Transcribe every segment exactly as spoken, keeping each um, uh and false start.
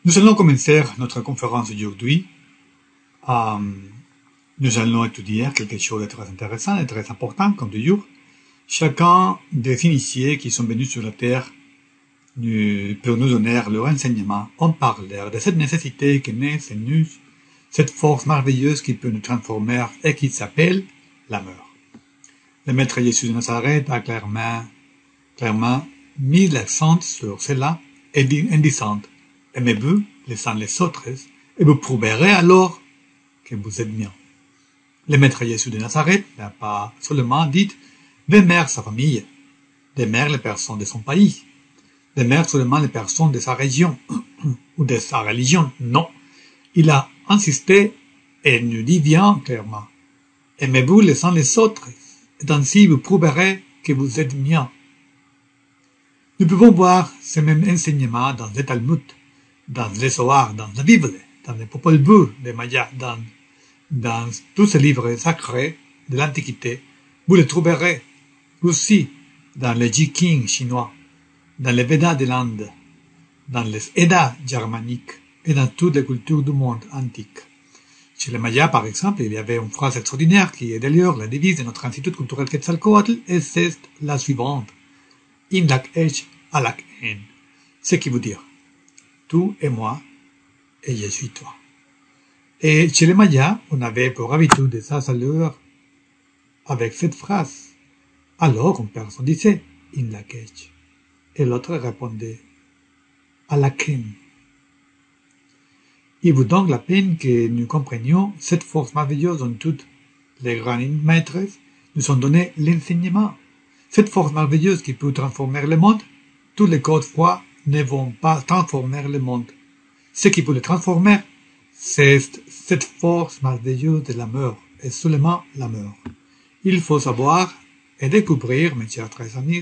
Nous allons commencer notre conférence d'aujourd'hui. Euh, nous allons étudier quelque chose de très intéressant et très important, comme toujours. Chacun des initiés qui sont venus sur la terre nous, pour nous donner leur enseignement, ont parlé de cette nécessité qui naît en nous, cette force merveilleuse qui peut nous transformer et qui s'appelle l'amour. Le maître Jésus de Nazareth a clairement, clairement mis l'accent sur cela et dit, en disant: aimez-vous les uns les autres, et vous prouverez alors que vous êtes bien. Le maître Jésus de Nazareth n'a pas seulement dit d'aimer sa famille, d'aimer les personnes de son pays, d'aimer seulement les personnes de sa région ou de sa religion. Non, il a insisté et nous dit bien clairement: aimez-vous les uns les autres, et ainsi vous prouverez que vous êtes bien. Nous pouvons voir ce même enseignement dans le Talmud, dans les Zohar, dans la Bible, dans le Popol Vuh de Maya, dans, dans tous ces livres sacrés de l'Antiquité. Vous le trouverez aussi dans les Jiqing chinois, dans les Védas de l'Inde, dans les Eddas germaniques et dans toutes les cultures du monde antique. Chez les Mayas, par exemple, il y avait une phrase extraordinaire qui est d'ailleurs la devise de notre Institut culturel Quetzalcoatl, et c'est la suivante: In lak ech alak en. Ce qui veut dire: tu et moi, et je suis toi. Et chez les Mayas, on avait pour habitude de s'asseoir avec cette phrase. Alors, une personne disait in lak ech, et l'autre répondait alaken. Il vaut donc la peine que nous comprenions cette force merveilleuse dont toutes les grands maîtres nous ont donné l'enseignement. Cette force merveilleuse qui peut transformer le monde. Tous les codes froids ne vont pas transformer le monde. Ce qui peut le transformer, c'est cette force merveilleuse de l'amour, et seulement l'amour. Il faut savoir et découvrir, mes chers très amis,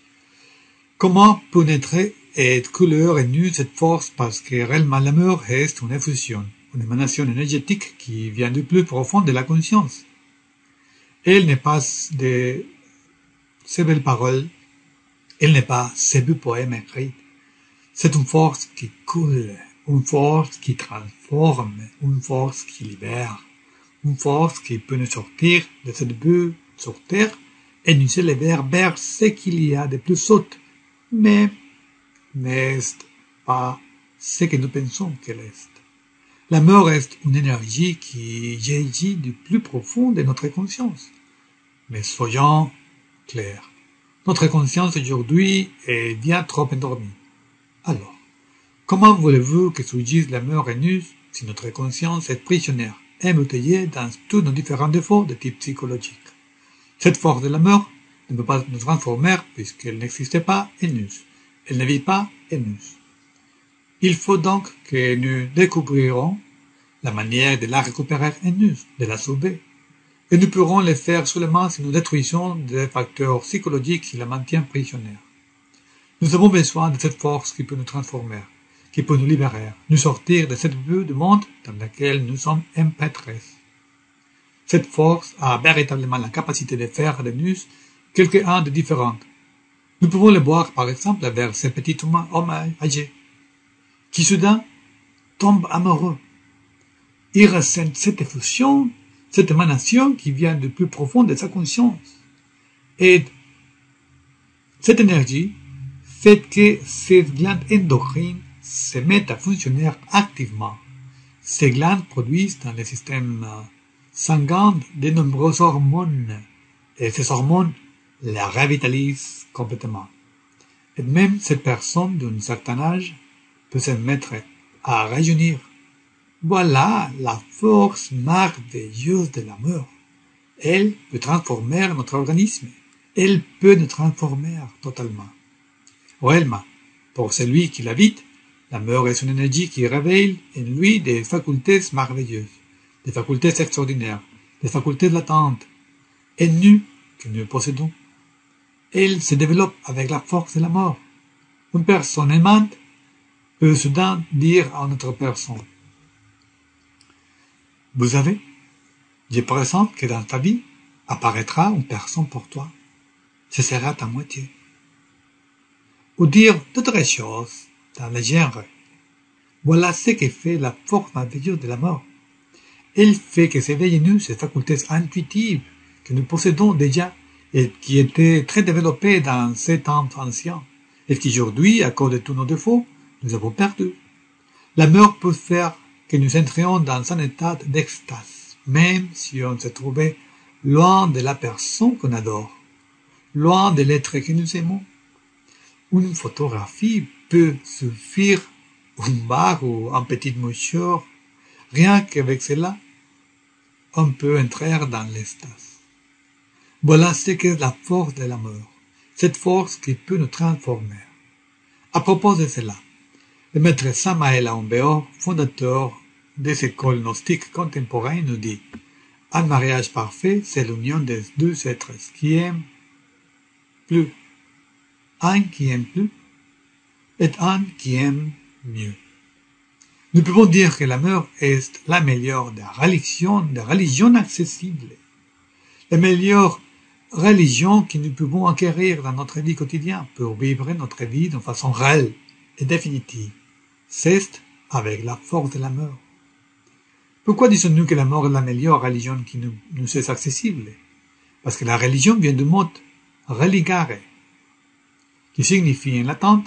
comment pénétrer et couleur et nu cette force, parce que réellement l'amour est une effusion, une émanation énergétique qui vient du plus profond de la conscience. Elle n'est pas de ces belles paroles, elle n'est pas ces beaux poèmes écrits. C'est une force qui coule, une force qui transforme, une force qui libère, une force qui peut nous sortir de cette bulle sur terre et nous élever vers ce qu'il y a de plus haut, mais n'est pas ce que nous pensons qu'elle est. L'amour est une énergie qui jaillit du plus profond de notre conscience. Mais soyons clairs, notre conscience aujourd'hui est bien trop endormie. Alors, comment voulez-vous que surgisse l'amour en nous si notre conscience est prisonnière, embouteillée dans tous nos différents défauts de type psychologique? Cette force de l'amour ne peut pas nous transformer puisqu'elle n'existe pas en nous. Elle ne vit pas en nous. Il faut donc que nous découvrirons la manière de la récupérer en nous, de la sauver. Et nous pourrons le faire seulement si nous détruisons des facteurs psychologiques qui la maintiennent prisonnière. Nous avons besoin de cette force qui peut nous transformer, qui peut nous libérer, nous sortir de cette bulle du monde dans laquelle nous sommes empêtrés. Cette force a véritablement la capacité de faire de nous quelque-chose de différent. Nous pouvons le voir par exemple vers ces petits hommes âgés, qui soudain tombent amoureux. Ils ressentent cette effusion, cette émanation qui vient du plus profond de sa conscience. Et cette énergie fait que ces glandes endocrines se mettent à fonctionner activement. Ces glandes produisent dans le système sanguin de nombreuses hormones, et ces hormones la revitalisent complètement. Et même cette personne d'un certain âge peut se mettre à rajeunir. Voilà la force merveilleuse de l'amour. Elle peut transformer notre organisme. Elle peut nous transformer totalement. Réellement, pour celui qui l'habite, l'amour est une énergie qui réveille en lui des facultés merveilleuses, des facultés extraordinaires, des facultés latentes et nues que nous possédons. Elle se développe avec la force de l'amour. Une personne aimante peut soudain dire à une autre personne: vous savez, je pressens que dans ta vie apparaîtra une personne pour toi. Ce sera ta moitié. Ou dire d'autres choses dans le genre: Voilà ce que fait la force merveilleuse de la mort. Elle fait que s'éveillent en nous ces facultés intuitives que nous possédons déjà et qui étaient très développées dans ces temps anciens, et qu'aujourd'hui, à cause de tous nos défauts, nous avons perdu. La mort peut faire que nous entrions dans un état d'extase, même si on se trouvait loin de la personne qu'on adore, loin de l'être que nous aimons. Une photographie peut suffire, une barre ou un petit mouchoir. Rien qu'avec cela, on peut entrer dans l'extase. Voilà ce qu'est la force de la mort, cette force qui peut nous transformer. À propos de cela, le maître Samael Aoun-Weor, fondateur des écoles gnostiques contemporaines, nous dit « Un mariage parfait, c'est l'union des deux êtres qui aiment plus. Un qui aime plus et un qui aime mieux. » Nous pouvons dire que la mort est la meilleure des religions, des religions accessibles, la meilleure religion que nous pouvons acquérir dans notre vie quotidienne pour vivre notre vie de façon réelle et définitive. C'est avec la force de la mort. Pourquoi disons-nous que la mort est la meilleure religion qui nous, nous est accessible? Parce que la religion vient du mot religare, qui signifie en latin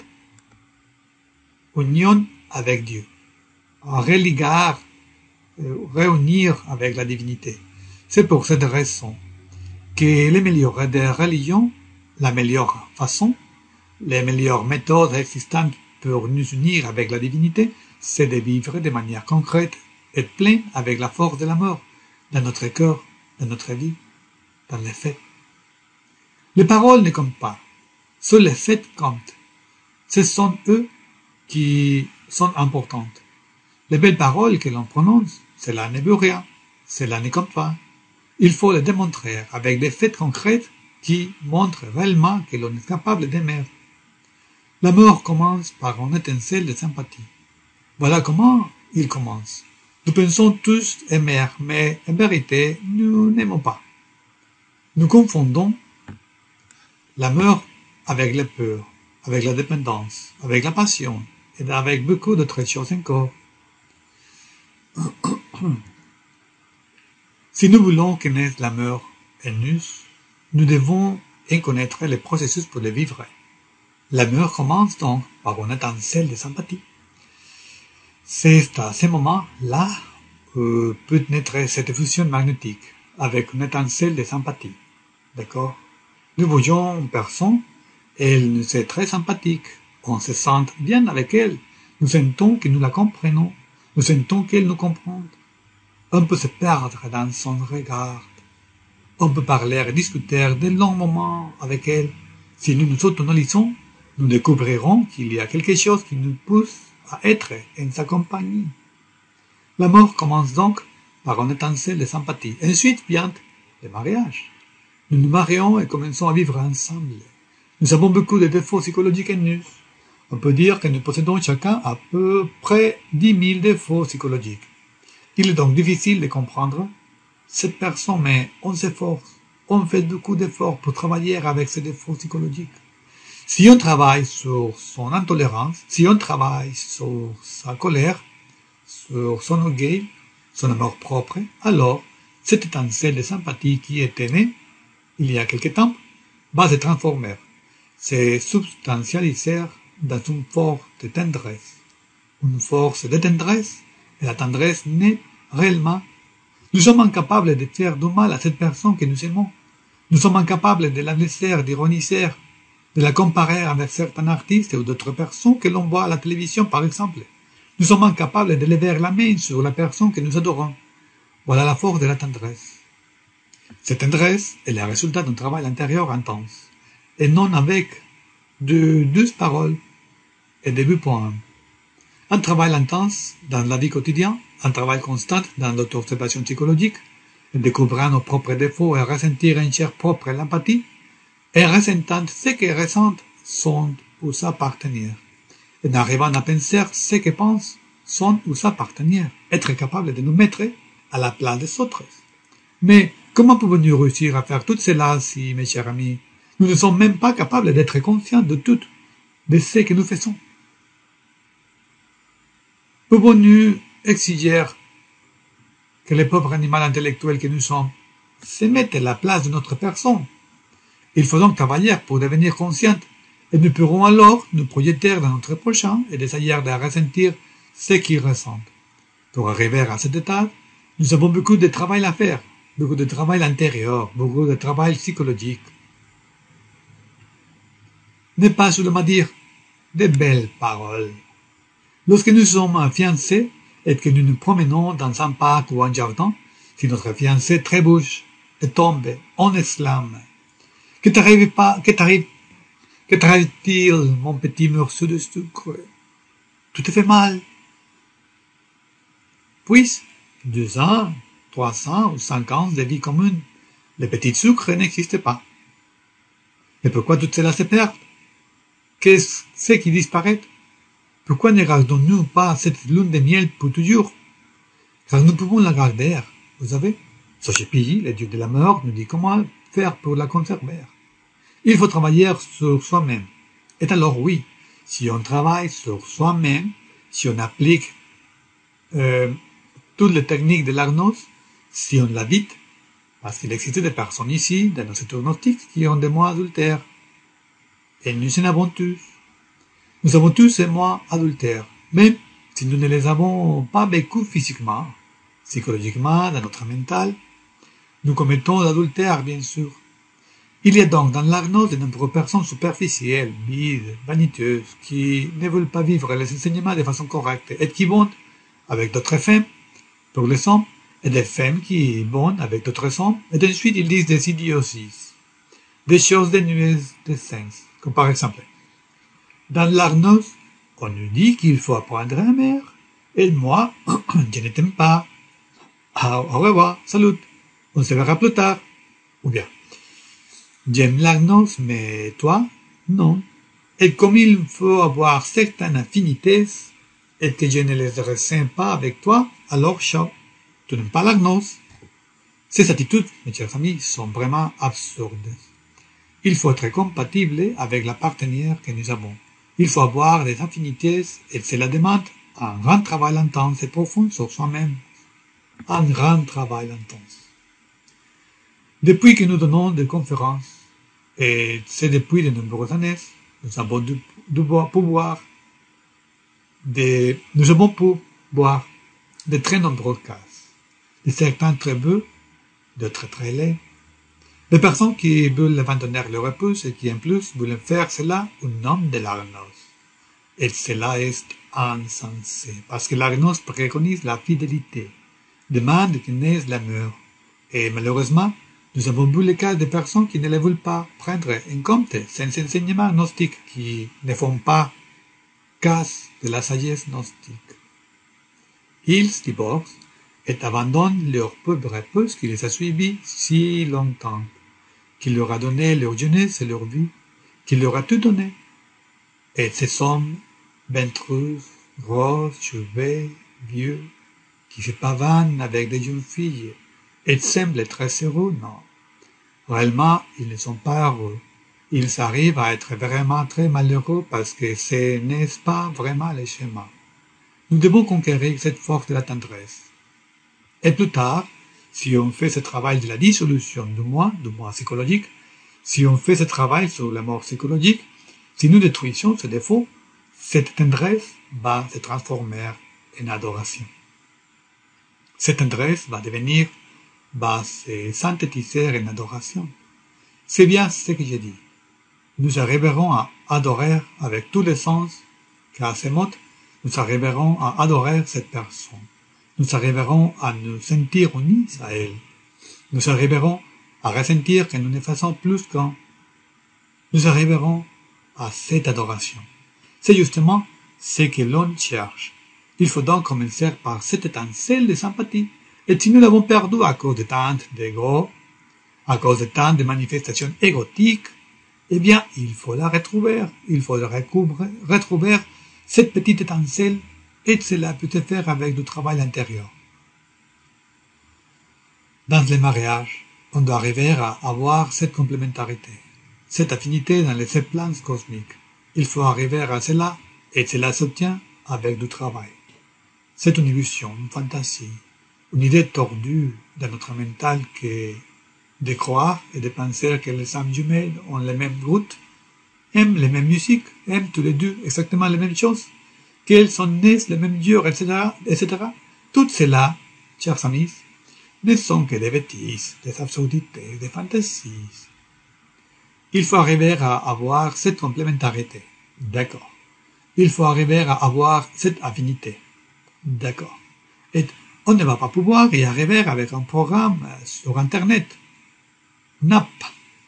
union avec Dieu. Religar, réunir avec la divinité. C'est pour cette raison que les meilleures des religions, la meilleure façon, les meilleures méthodes existantes pour nous unir avec la divinité, c'est de vivre de manière concrète et pleine avec la force de la mort, dans notre cœur, dans notre vie, dans les faits. Les paroles ne comptent pas, seuls les faits comptent. Ce sont eux qui sont importantes. Les belles paroles que l'on prononce, cela ne veut rien, cela ne compte pas. Il faut les démontrer avec des faits concrets qui montrent réellement que l'on est capable d'aimer. La mort commence par une étincelle de sympathie. Voilà comment il commence. Nous pensons tous aimer, mais en vérité, nous n'aimons pas. Nous confondons la mort avec la peur, avec la dépendance, avec la passion et avec beaucoup d'autres choses encore. Si nous voulons connaître la mort en nous, nous devons en connaître les processus pour le vivre. La mort commence donc par une étincelle de sympathie. C'est à ce moment-là que peut naître cette fusion magnétique avec une étincelle de sympathie. D'accord? Nous voyons une personne, elle nous est très sympathique, on se sent bien avec elle, nous sentons que nous la comprenons, nous sentons qu'elle nous comprend. On peut se perdre dans son regard. On peut parler et discuter de longs moments avec elle. Si nous nous autonolisons, nous découvrirons qu'il y a quelque chose qui nous pousse à être en sa compagnie. La mort commence donc par une étincelle de sympathie. Ensuite vient le mariage. Nous nous marions et commençons à vivre ensemble. Nous avons beaucoup de défauts psychologiques en nous. On peut dire que nous possédons chacun à peu près dix mille défauts psychologiques. Il est donc difficile de comprendre cette personne, mais on s'efforce, on fait beaucoup d'efforts pour travailler avec ces défauts psychologiques. Si on travaille sur son intolérance, si on travaille sur sa colère, sur son orgueil, son amour propre, alors cette étincelle de sympathie qui était née il y a quelque temps va se transformer, se substantialiser dans une force de tendresse. Une force de tendresse, et la tendresse naît réellement. Nous sommes incapables de faire du mal à cette personne que nous aimons. Nous sommes incapables de la blesser, d'ironiser, de la comparer avec certains artistes ou d'autres personnes que l'on voit à la télévision, par exemple. Nous sommes incapables de lever la main sur la personne que nous adorons. Voilà la force de la tendresse. Cette tendresse est le résultat d'un travail intérieur intense, et non avec de douces paroles et des buts points. Un travail intense dans la vie quotidienne, un travail constant dans l'auto-observation psychologique, découvrant nos propres défauts et ressentir en chair propre l'empathie, et ressentant ce que ressentent sont ou sa partenaire, et arrivant à penser ce que pensent son ou sa partenaire, être capable de nous mettre à la place des autres. Mais comment pouvons-nous réussir à faire tout cela si, mes chers amis, nous ne sommes même pas capables d'être conscients de tout, de ce que nous faisons? Pouvons-nous exiger que les pauvres animaux intellectuels que nous sommes se mettent à la place de notre personne? Il faut donc travailler pour devenir conscients, et nous pourrons alors nous projeter dans notre prochain et essayer de ressentir ce qu'il ressent. Pour arriver à cet état, nous avons beaucoup de travail à faire, beaucoup de travail intérieur, beaucoup de travail psychologique. Ne pas seulement dire de belles paroles. Lorsque nous sommes fiancés et que nous nous promenons dans un parc ou un jardin, si notre fiancé trébuche et tombe, on exclame: Que t'arrive pas, que t'arrive, que t'arrive-t-il, mon petit morceau de sucre? Tout te fait mal. Puis, deux ans, trois cents ou cinq ans de vie commune, le petit sucre n'existe pas. Mais pourquoi tout cela se perd? Qu'est-ce qui disparaît? Pourquoi ne gardons-nous pas cette lune de miel pour toujours? Car nous pouvons la garder, vous savez. Sochepi, le dieu de la mort, nous dit comment faire pour la conserver. Il faut travailler sur soi-même. Et alors oui, si on travaille sur soi-même, si on applique euh, toutes les techniques de l'hypnose, si on l'habite, parce qu'il existe des personnes ici, dans nos secteurs gnostiques, qui ont des mois adultères. Et nous en avons tous. Nous avons tous ces mois adultères, même si nous ne les avons pas vécus physiquement, psychologiquement, dans notre mental. Nous commettons l'adultère, bien sûr. Il y a donc dans l'hypnose de nombreuses personnes superficielles, vides, vaniteuses, qui ne veulent pas vivre les enseignements de façon correcte et qui vont avec d'autres femmes pour les hommes, et des femmes qui vont avec d'autres hommes, et ensuite ils disent des idioties, des choses dénuées de sens, comme par exemple, dans l'hypnose, on nous dit qu'il faut apprendre à aimer, et moi, je ne t'aime pas. Au revoir, salut, on se verra plus tard. Ou bien, j'aime l'hypnose, mais toi, non. Et comme il faut avoir certaines affinités, et que je ne les ressens pas avec toi, alors ciao, tu n'aimes pas l'hypnose. Ces attitudes, mes chers amis, sont vraiment absurdes. Il faut être compatible avec la partenaire que nous avons. Il faut avoir des affinités et cela demande un grand travail intense et profond sur soi-même. Un grand travail intense. Depuis que nous donnons des conférences, et c'est depuis de nombreuses années, nous avons du, du pouvoir de, nous avons pu voir de très nombreux cas. De certains très beaux, d'autres très laids. Des personnes qui veulent abandonner leur épouse et qui en plus veulent faire cela au nom de l'hypnose. Et cela est insensé, parce que l'hypnose préconise la fidélité, demande que naisse l'amour. Et malheureusement, nous avons vu les cas de personnes qui ne le veulent pas prendre en compte ces enseignements gnostiques qui ne font pas cas de la sagesse gnostique. Ils divorcent et abandonnent leur pauvre épouse qui les a suivis si longtemps, qui leur a donné leur jeunesse et leur vie, qui leur a tout donné. Et ces hommes, ventrus, grosses, cheveux, vieux, qui se pavanent avec des jeunes filles, et semblent très heureux, non. Réellement, ils ne sont pas heureux. Ils arrivent à être vraiment très malheureux parce que ce n'est pas vraiment le chemin. Nous devons conquérir cette force de la tendresse. Et plus tard, si on fait ce travail de la dissolution du moi, du moi psychologique, si on fait ce travail sur la mort psychologique, si nous détruisons ce défaut, cette tendresse va se transformer en adoration. Cette tendresse va devenir, va se synthétiser en adoration. C'est bien ce que j'ai dit. Nous arriverons à adorer avec tous les sens, car ces mots, nous arriverons à adorer cette personne. Nous arriverons à nous sentir unis à elle. Nous arriverons à ressentir que nous ne faisons plus qu'un. Nous arriverons à cette adoration. C'est justement ce que l'on cherche. Il faut donc commencer par cette étincelle de sympathie. Et si nous l'avons perdu à cause de tant d'ego, à cause de tant de manifestations égotiques, eh bien, il faut la retrouver. Il faut recouvrer, retrouver cette petite étincelle. Et cela peut se faire avec du travail intérieur. Dans les mariages, on doit arriver à avoir cette complémentarité, cette affinité dans les sept plans cosmiques. Il faut arriver à cela, et cela s'obtient avec du travail. C'est une illusion, une fantaisie, une idée tordue dans notre mental que de croire et de penser que les âmes jumelles ont les mêmes routes, aiment les mêmes musiques, aiment tous les deux exactement les mêmes choses, qu'elles sont nées les mêmes dieux, et cetera, et cetera. Tout cela, chers amis, ne sont que des bêtises, des absurdités, des fantaisies. Il faut arriver à avoir cette complémentarité. D'accord. Il faut arriver à avoir cette affinité. D'accord. Et on ne va pas pouvoir y arriver avec un programme sur Internet. N A P.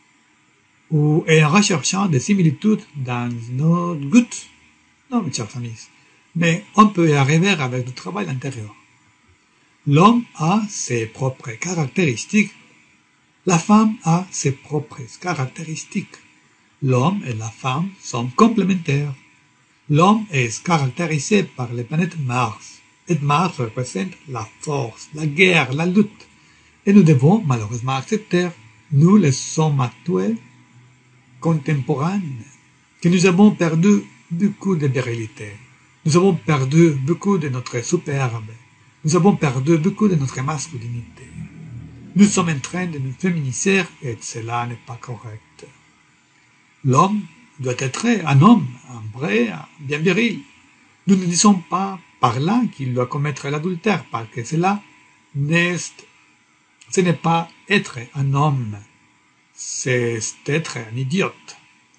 Ou en recherchant des similitudes dans nos goûts. Non, mes chers amis. Mais on peut y arriver avec du travail intérieur. L'homme a ses propres caractéristiques. La femme a ses propres caractéristiques. L'homme et la femme sont complémentaires. L'homme est caractérisé par la planète Mars. Et Mars représente la force, la guerre, la lutte. Et nous devons malheureusement accepter, nous les sommes actuels, contemporains, que nous avons perdu beaucoup de virilité. Nous avons perdu beaucoup de notre superbe. Nous avons perdu beaucoup de notre masculinité. Nous sommes en train de nous féminiser et cela n'est pas correct. L'homme doit être un homme, un vrai, un bien viril. Nous ne disons pas par là qu'il doit commettre l'adultère, parce que cela n'est, ce n'est pas être un homme, c'est être un idiote.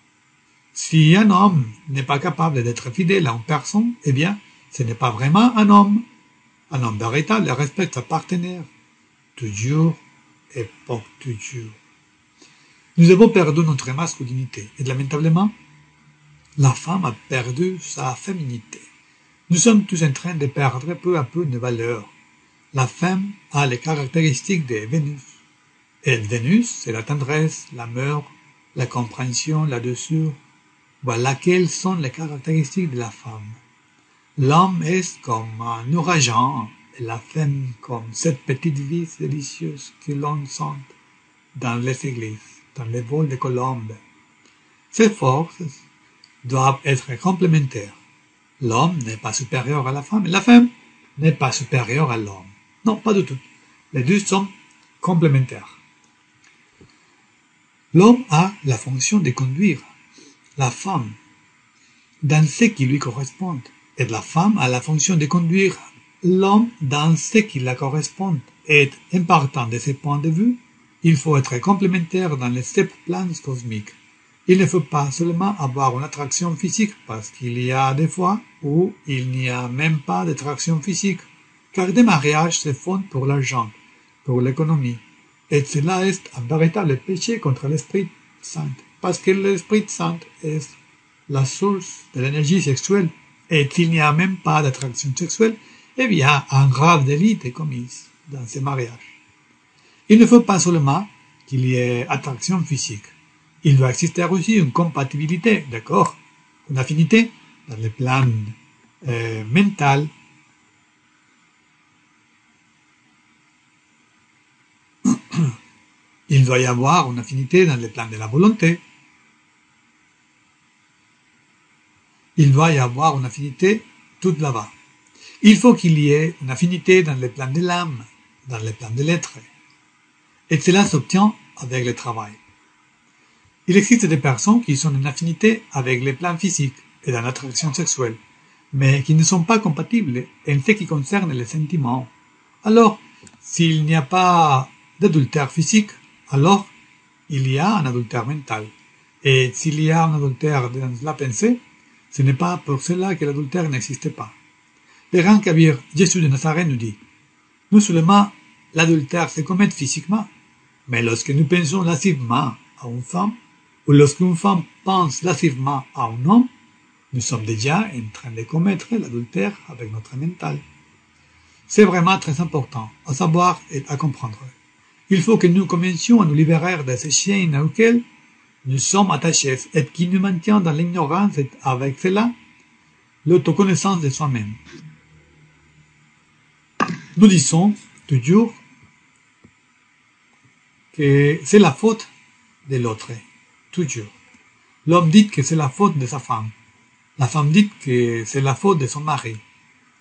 Si un homme n'est pas capable d'être fidèle à une personne, eh bien, ce n'est pas vraiment un homme. Un homme véritable respecte sa partenaire, toujours et pour toujours. Nous avons perdu notre masculinité et lamentablement, la femme a perdu sa féminité. Nous sommes tous en train de perdre peu à peu nos valeurs. La femme a les caractéristiques de Vénus. Et Vénus, c'est la tendresse, l'amour, la compréhension, la douceur. Voilà quelles sont les caractéristiques de la femme. L'homme est comme un ouragan et la femme comme cette petite vie délicieuse que l'on sent dans les églises, dans les vols de colombes. Ces forces doivent être complémentaires. L'homme n'est pas supérieur à la femme et la femme n'est pas supérieure à l'homme. Non, pas du tout. Les deux sont complémentaires. L'homme a la fonction de conduire la femme dans ce qui lui correspond. Et la femme a la fonction de conduire l'homme dans ce qui la correspond. Et en partant de ce point de vue, il faut être complémentaire dans les sept plans cosmiques. Il ne faut pas seulement avoir une attraction physique, parce qu'il y a des fois où il n'y a même pas d'attraction physique, car des mariages se font pour l'argent, pour l'économie. Et cela est un véritable péché contre l'Esprit Saint, parce que l'Esprit Saint est la source de l'énergie sexuelle. Et s'il n'y a même pas d'attraction sexuelle, eh bien, un grave délit est commis dans ces mariages. Il ne faut pas seulement qu'il y ait attraction physique. Il doit exister aussi une compatibilité, d'accord, une affinité dans le plan euh, mental. Il doit y avoir une affinité dans le plan de la volonté. Il doit y avoir une affinité tout là-bas. Il faut qu'il y ait une affinité dans le plan de l'âme, dans le plan de l'être. Et cela s'obtient avec le travail. Il existe des personnes qui sont en affinité avec les plans physiques et dans l'attraction sexuelle, mais qui ne sont pas compatibles en ce qui concerne les sentiments. Alors, s'il n'y a pas d'adultère physique, alors il y a un adultère mental. Et s'il y a un adultère dans la pensée, ce n'est pas pour cela que l'adultère n'existe pas. Le grand Kabir, Jésus de Nazareth, nous dit, non seulement l'adultère se commet physiquement, mais lorsque nous pensons lascivement à une femme, ou lorsqu'une femme pense lascivement à un homme, nous sommes déjà en train de commettre l'adultère avec notre mental. C'est vraiment très important à savoir et à comprendre. Il faut que nous commencions à nous libérer de ces chaînes auxquelles nous sommes attachés et qui nous maintiennent dans l'ignorance et avec cela, l'autoconnaissance de soi-même. Nous disons toujours que c'est la faute de l'autre. Toujours. L'homme dit que c'est la faute de sa femme. La femme dit que c'est la faute de son mari.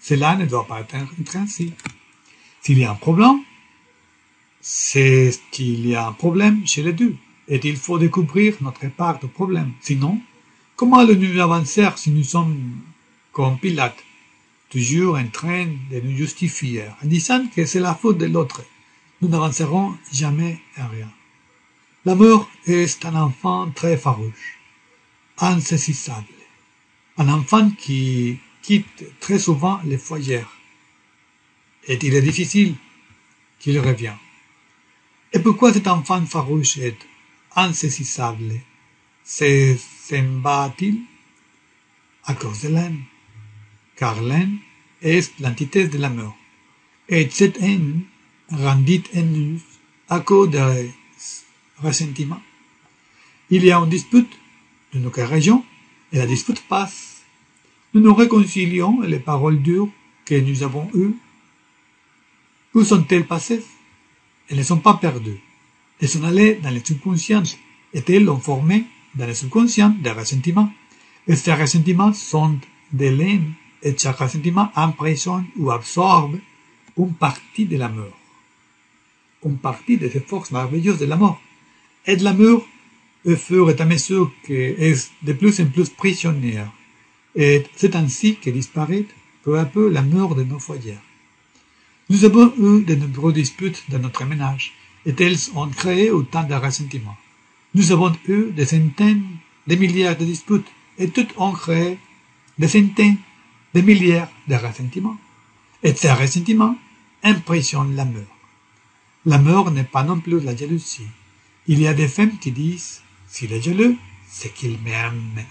Cela ne doit pas être ainsi. S'il y a un problème, c'est qu'il y a un problème chez les deux, et il faut découvrir notre part de problème. Sinon, comment allons-nous avancer si nous sommes comme Pilate, toujours en train de nous justifier, en disant que c'est la faute de l'autre? Nous n'avancerons jamais à rien. L'amour est un enfant très farouche, insaisissable, un enfant qui quitte très souvent les foyers, et il est difficile qu'il revienne. Et pourquoi cet enfant farouche est insaisissable s'en bat-il? À cause de l'aime, car l'aime est l'antithèse de l'amour, et cette haine rendit haineux à cause de ressentiment. Il y a une dispute de nos régions, et la dispute passe. Nous nous réconcilions et les paroles dures que nous avons eues, où sont-elles passées? Elles ne sont pas perdues. Elles sont allées dans le subconscient, et elles ont formé dans le subconscient des ressentiments. Et ces ressentiments sont des laines, et chaque ressentiment emprisonne ou absorbe une partie de l'amour, une partie de ces forces merveilleuses de l'amour. Et de l'amour, au fur et à mesure qu'elle est de plus en plus prisonnière, et c'est ainsi que disparaît peu à peu l'amour de nos foyers. Nous avons eu de nombreuses disputes dans notre ménage, et elles ont créé autant de ressentiments. Nous avons eu des centaines de milliards de disputes, et toutes ont créé des centaines de milliards de ressentiments. Et ces ressentiments impressionnent l'amour. L'amour n'est pas non plus la jalousie. Il y a des femmes qui disent, s'il est jaloux, c'est qu'il m'aime.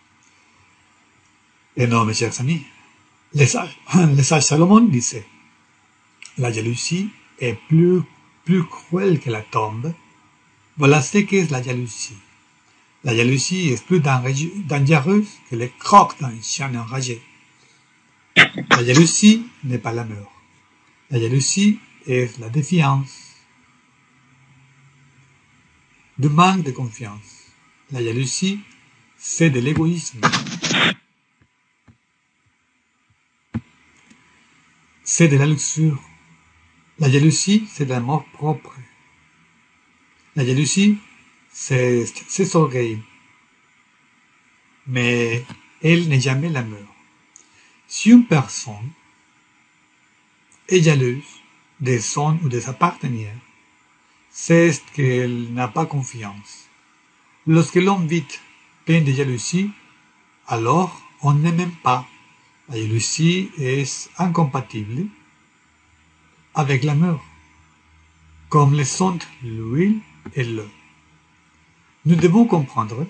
Et non, mes chers amis, le sage, le sage Salomon disait, la jalousie est plus, plus cruelle que la tombe. Voilà ce qu'est la jalousie. La jalousie est plus dangereuse que les crocs d'un chien enragé. La jalousie n'est pas l'amour. La jalousie est la défiance, du manque de confiance. La jalousie, c'est de l'égoïsme. C'est de la luxure. La jalousie, c'est de l'amour propre. La jalousie, c'est ses orgueils. Mais elle n'est jamais l'amour. Si une personne est jalouse de son ou de sa partenaire, c'est qu'elle n'a pas confiance. Lorsque l'homme vit plein de jalousie, alors on ne m'aime pas. La jalousie est incompatible avec l'amour, comme le sont l'huile et l'eau. Nous devons comprendre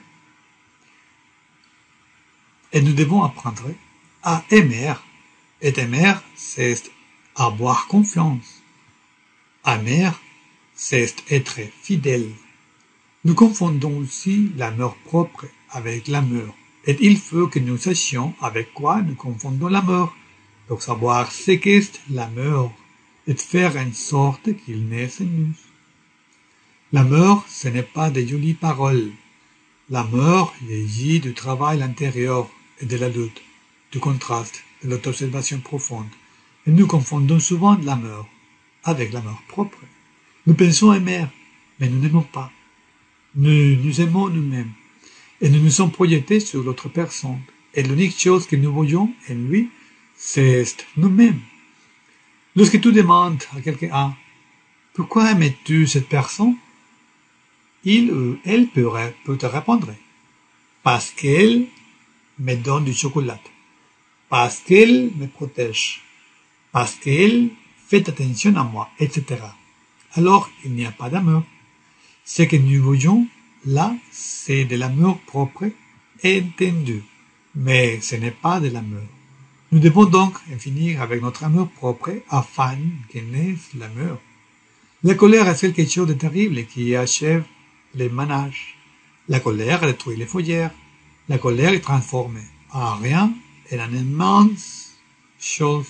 et nous devons apprendre à aimer. Et aimer, c'est avoir confiance. Aimer, c'est être fidèle. Nous confondons aussi l'amour propre avec l'amour. Et il faut que nous sachions avec quoi nous confondons l'amour, pour savoir ce qu'est l'amour et faire en sorte qu'il naisse en nous. L'amour, ce n'est pas de jolies paroles. L'amour vieillit du travail intérieur et de la lutte, du contraste, de l'auto-observation profonde. Et nous confondons souvent l'amour avec l'amour propre. Nous pensons aimer, mais nous n'aimons pas. Nous nous aimons nous-mêmes. Et nous nous sommes projetés sur l'autre personne. Et l'unique chose que nous voyons en lui, c'est nous-mêmes. Lorsque tu demandes à quelqu'un, pourquoi aimes-tu cette personne? Il ou elle peut, peut te répondre, parce qu'elle me donne du chocolat, parce qu'elle me protège, parce qu'elle fait attention à moi, et cetera. Alors, il n'y a pas d'amour. Ce que nous voyons là, c'est de l'amour propre et entendu, mais ce n'est pas de l'amour. Nous devons donc en finir avec notre amour propre afin que naisse l'amour. La colère est quelque chose de terrible qui achève les ménages. La colère détruit les foyers. La colère est transformée en rien et en immense chose.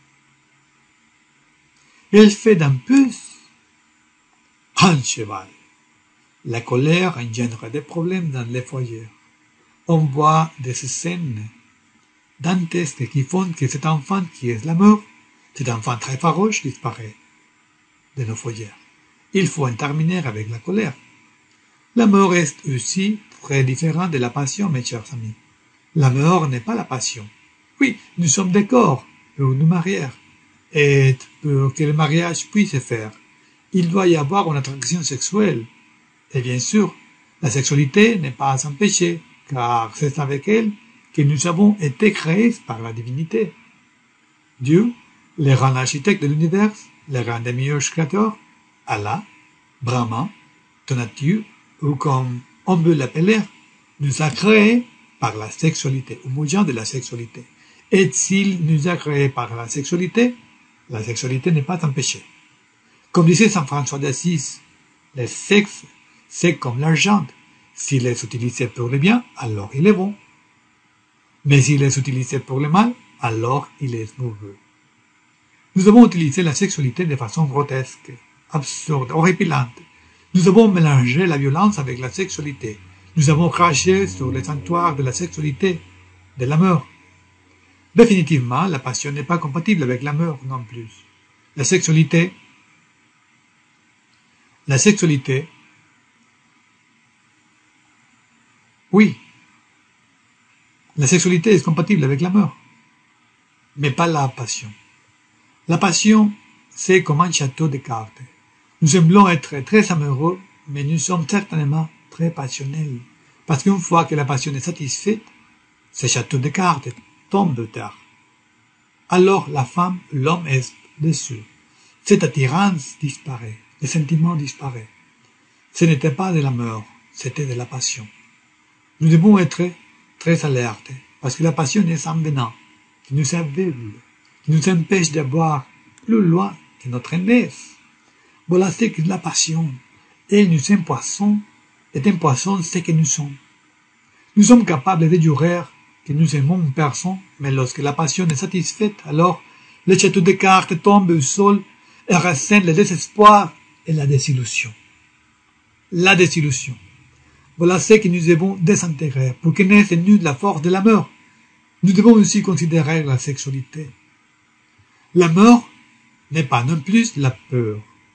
Elle fait d'un puce un cheval. La colère engendre des problèmes dans les foyers. On voit des scènes dantesques qui font que cet enfant qui est la mort, cet enfant très farouche, disparaît de nos foyers. Il faut en terminer avec la colère. La mort est aussi très différente de la passion, mes chers amis. La mort n'est pas la passion. Oui, nous sommes d'accord pour nous marier. Et pour que le mariage puisse se faire, il doit y avoir une attraction sexuelle. Et bien sûr, la sexualité n'est pas un péché, car c'est avec elle que nous avons été créés par la divinité. Dieu, le grand architecte de l'univers, le grand demi-urge créateur, Allah, Brahma, Tonatiuh, ou comme on veut l'appeler, nous a créés par la sexualité, au moyen de la sexualité. Et s'il nous a créés par la sexualité, la sexualité n'est pas un péché. Comme disait Saint François d'Assise, le sexe, c'est comme l'argent. S'il est utilisé pour le bien, alors il est bon. Mais s'il est utilisé pour le mal, alors il est mauvais. Nous avons utilisé la sexualité de façon grotesque, absurde, horripilante. Nous avons mélangé la violence avec la sexualité. Nous avons craché sur les sanctuaires de la sexualité, de la mort. Définitivement, la passion n'est pas compatible avec la mort non plus. La sexualité, la sexualité, oui, la sexualité est compatible avec la mort, mais pas la passion. La passion, c'est comme un château de cartes. Nous semblons être très amoureux, mais nous sommes certainement très passionnels, parce qu'une fois que la passion est satisfaite, ce château de cartes tombe de terre. Alors la femme, l'homme est déçu. Cette attirance disparaît, le sentiment disparaît. Ce n'était pas de l'amour, c'était de la passion. Nous devons être très alertes, parce que la passion est un venin qui nous aveugle, qui nous empêche de voir plus loin que notre nez. Voilà ce que la passion. Elle nous empoisonne, et empoisonne ce que nous sommes. Nous sommes capables de jurer que nous aimons une personne, mais lorsque la passion est satisfaite, alors le château de cartes tombe au sol et ressent le désespoir et la désillusion. La désillusion. Voilà ce que nous devons désintégrer pour que naisse en nous la force de la mort. Nous devons aussi considérer la sexualité. La mort n'est pas non plus la peur.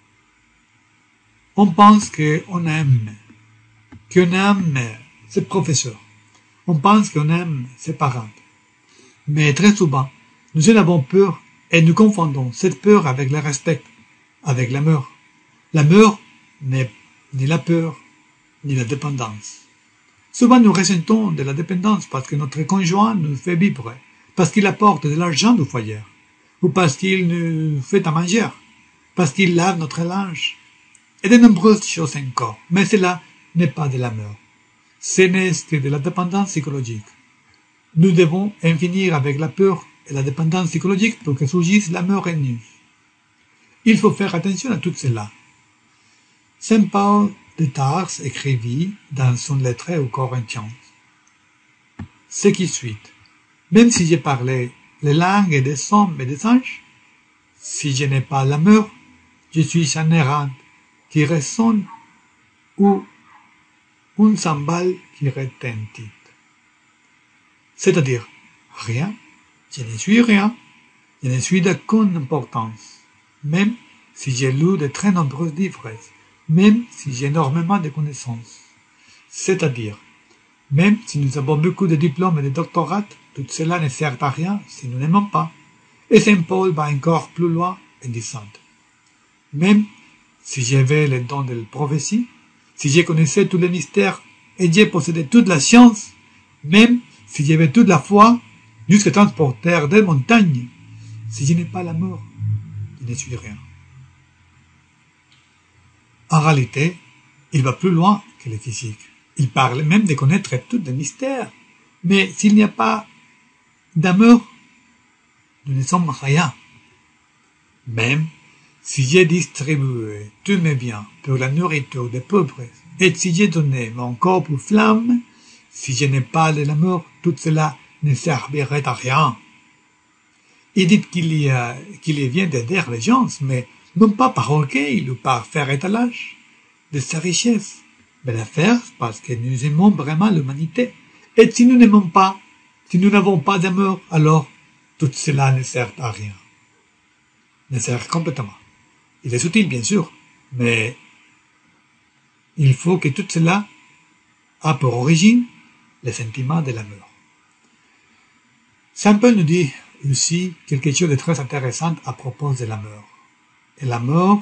On pense qu'on aime, qu'on aime ses professeurs. On pense qu'on aime ses parents. Mais très souvent, nous en avons peur et nous confondons cette peur avec le respect, avec la mort. La mort n'est ni la peur, ni la dépendance. Souvent nous ressentons de la dépendance parce que notre conjoint nous fait vibrer, parce qu'il apporte de l'argent au foyer, ou parce qu'il nous fait à manger, parce qu'il lave notre linge, et de nombreuses choses encore. Mais cela n'est pas de l'amour. Ce n'est que de la dépendance psychologique. Nous devons en finir avec la peur et la dépendance psychologique pour que surgisse l'amour en nous. Il faut faire attention à tout cela. Saint Paul de Tars écrivit dans son lettre aux Corinthiens ce qui suit. Même si j'ai parlé les langues des hommes et des anges, si je n'ai pas l'amour, je suis un errant qui résonne ou une cymbale qui retentit. C'est-à-dire, rien, je ne suis rien, je ne suis d'aucune importance, même si j'ai lu de très nombreux livres, même si j'ai énormément de connaissances. C'est-à-dire, même si nous avons beaucoup de diplômes et de doctorats, tout cela ne sert à rien si nous n'aimons pas. Et Saint Paul va encore plus loin en disant, même si j'avais le don de la prophétie, si je connaissais tous les mystères et j'ai possédé toute la science, même si j'avais toute la foi, jusqu'à transporter des montagnes, si je n'ai pas l'amour, je ne suis rien. En réalité, il va plus loin que le physique. Il parle même de connaître tous les mystères. Mais s'il n'y a pas d'amour, nous ne sommes rien. Même si j'ai distribué tous mes biens pour la nourriture des pauvres, et si j'ai donné mon corps pour flamme, si je n'ai pas de l'amour, tout cela ne servirait à rien. Il dit qu'il y a, qu'il vient d'aider les gens, mais non pas par orgueil ou par faire étalage de sa richesse, mais la faire parce que nous aimons vraiment l'humanité. Et si nous n'aimons pas, Si nous n'avons pas d'amour, alors tout cela ne sert à rien. Ne sert complètement. Il est utile, bien sûr, mais il faut que tout cela a pour origine le sentiment de l'amour. Saint Paul nous dit aussi quelque chose de très intéressant à propos de l'amour. Et l'amour,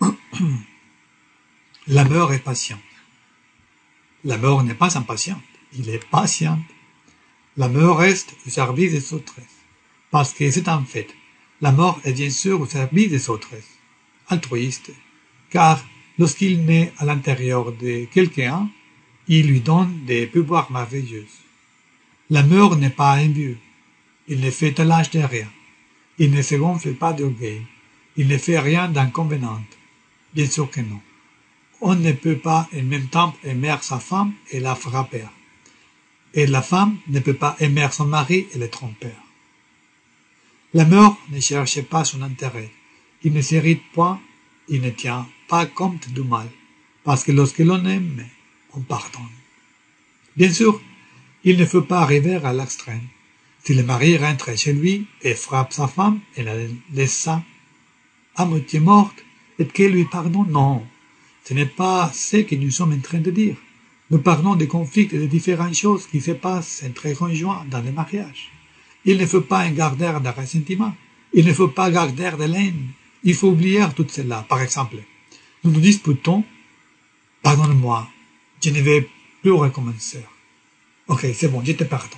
l'amour est patient. L'amour n'est pas impatient, il est patient. L'amour reste au service des autres, parce que c'est en fait, l'amour est bien sûr au service des autres, altruiste, car lorsqu'il naît à l'intérieur de quelqu'un, il lui donne des pouvoirs merveilleux. L'amour n'est pas imbu, il ne fait tâche de rien, il ne se gonfle pas d'orgueil, il ne fait rien d'inconvénient, bien sûr que non. On ne peut pas en même temps aimer sa femme et la frapper. Et la femme ne peut pas aimer son mari et le tromper. L'amour ne cherche pas son intérêt. Il ne s'irrite point, il ne tient pas compte du mal, parce que lorsque l'on aime, on pardonne. Bien sûr, il ne faut pas arriver à l'extrême. Si le mari rentre chez lui et frappe sa femme et la laisse à moitié morte, et qu'il lui pardonne, non. Ce n'est pas ce que nous sommes en train de dire. Nous parlons des conflits et de différentes choses qui se passent entre conjoints dans le mariage. Il ne faut pas en garder de ressentiment. Il ne faut pas garder de haine. Il faut oublier tout cela. Par exemple, nous nous disputons. Pardonne-moi, je ne vais plus recommencer. Ok, c'est bon, je te pardonne.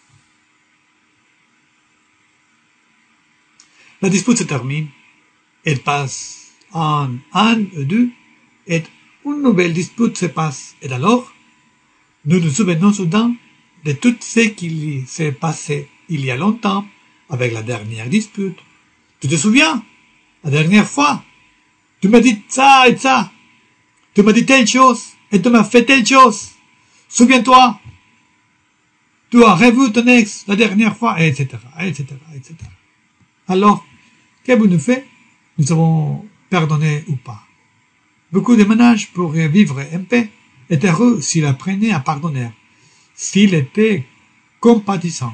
La dispute se termine. Elle passe en un ou deux. Et une nouvelle dispute se passe. Et alors, nous nous souvenons soudain de tout ce qui s'est passé il y a longtemps avec la dernière dispute. Tu te souviens? La dernière fois, tu m'as dit ça et ça. Tu m'as dit telle chose et tu m'as fait telle chose. Souviens-toi. Tu as revu ton ex la dernière fois, et cetera, et cetera, et cetera. Alors, qu'avons-nous fait? Nous avons pardonné ou pas? Beaucoup de ménages pourraient vivre en paix et heureux s'il apprenait à pardonner, s'il était compatissant.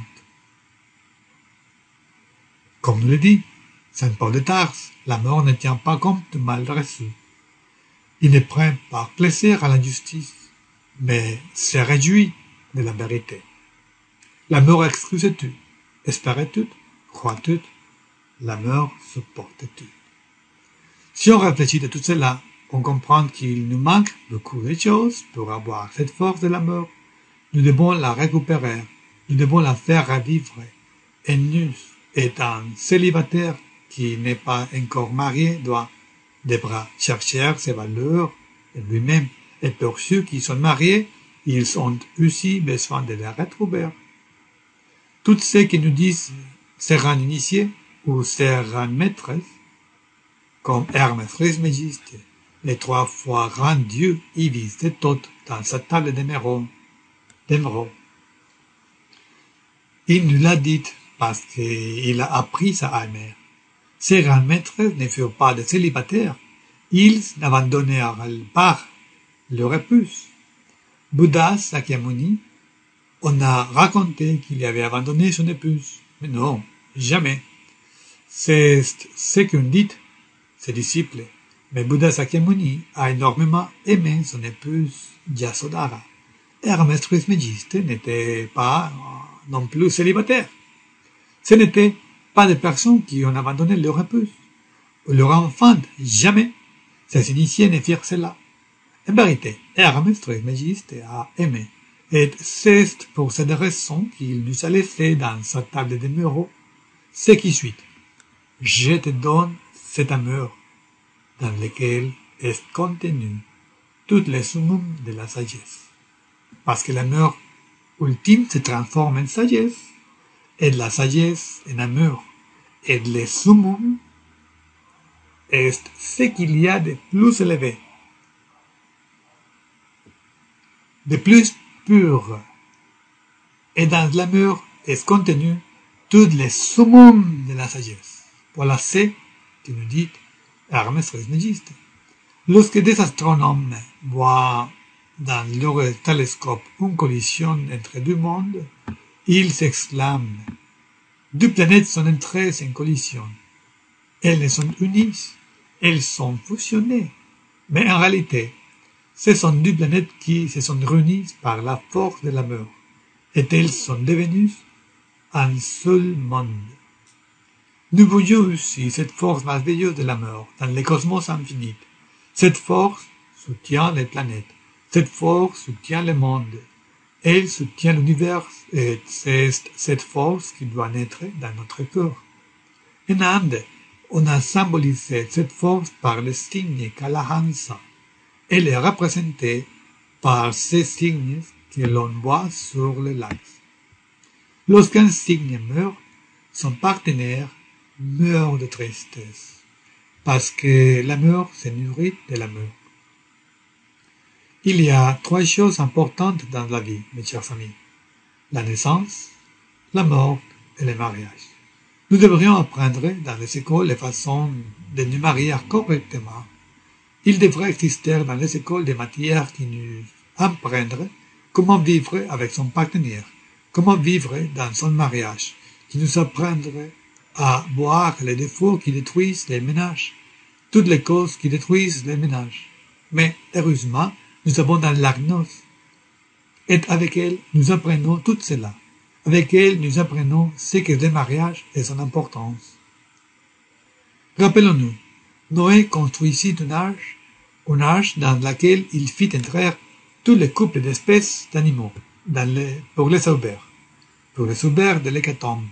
Comme nous le dit Saint Paul de Tarse, l'amour ne tient pas compte du mal reçu. Il ne prend pas plaisir à l'injustice, mais se réjouit de la vérité. L'amour excuse tout, espère tout, croit tout, l'amour supporte tout. Si on réfléchit à tout cela, on comprend qu'il nous manque beaucoup de choses pour avoir cette force de l'amour. Nous devons la récupérer, nous devons la faire revivre. Et nous, étant célibataire qui n'est pas encore marié, doit devra chercher ses valeurs lui-même. Et pour ceux qui sont mariés, ils ont aussi besoin de les retrouver. Tous ceux qui nous disent se rendre initiés ou se rendre maîtresses, comme Hermès Trismégiste, les trois fois grand Dieu y vise tout dans sa table d'émeraude. Il nous l'a dit parce qu'il a appris à aimer. Ces grands maîtres ne furent pas des célibataires, ils n'abandonnèrent pas leur épouse. Bouddha Sakyamuni, on a raconté qu'il avait abandonné son épouse, mais non, jamais. C'est ce qu'ont dit ses disciples. Mais Bouddha Sakyamuni a énormément aimé son épouse Yasodhara. Hermès Trismégiste n'était pas non plus célibataire. Ce n'étaient pas des personnes qui ont abandonné leur épouse ou leur enfant, jamais. Ces initiés ne firent cela. En vérité, Hermès Trismégiste a aimé. Et c'est pour cette raison qu'il nous a laissé dans sa table de numéros ce qui suit. Je te donne cet amour dans lequel est contenu tout le summum de la sagesse. Parce que l'amour ultime se transforme en sagesse, et la sagesse en amour, et le summum est ce qu'il y a de plus élevé, de plus pur. Et dans l'amour est contenu tout le summum de la sagesse. Voilà ce que nous dit Hermès Trismégiste. Lorsque des astronomes voient dans leur télescope une collision entre deux mondes, Il s'exclame. Deux planètes sont entrées en collision. Elles ne sont unies, elles sont fusionnées. Mais en réalité, ce sont deux planètes qui se sont réunies par la force de l'amour, et elles sont devenues un seul monde. Nous voyons aussi cette force merveilleuse de l'amour dans le cosmos infini. Cette force soutient les planètes, cette force soutient le monde, elle soutient l'univers, et c'est cette force qui doit naître dans notre cœur. En Inde, on a symbolisé cette force par le signe Kalahansa. Elle est représentée par ces signes que l'on voit sur le lac. Lorsqu'un signe meurt, son partenaire meurt de tristesse, parce que l'amour se nourrit de l'amour. Il y a trois choses importantes dans la vie, mes chers amis. La naissance, la mort et le mariage. Nous devrions apprendre dans les écoles les façons de nous marier correctement. Il devrait exister dans les écoles des matières qui nous apprennent comment vivre avec son partenaire, comment vivre dans son mariage, qui nous apprendrait à voir les défauts qui détruisent les ménages, toutes les causes qui détruisent les ménages. Mais heureusement, nous avons dans l'Agnos, et avec elle, nous apprenons tout cela. Avec elle, nous apprenons ce qu'est le mariage et son importance. Rappelons-nous, Noé construisit une arche, une arche dans laquelle il fit entrer tous les couples d'espèces d'animaux dans les, pour les sauver, pour les sauver de l'hécatombe.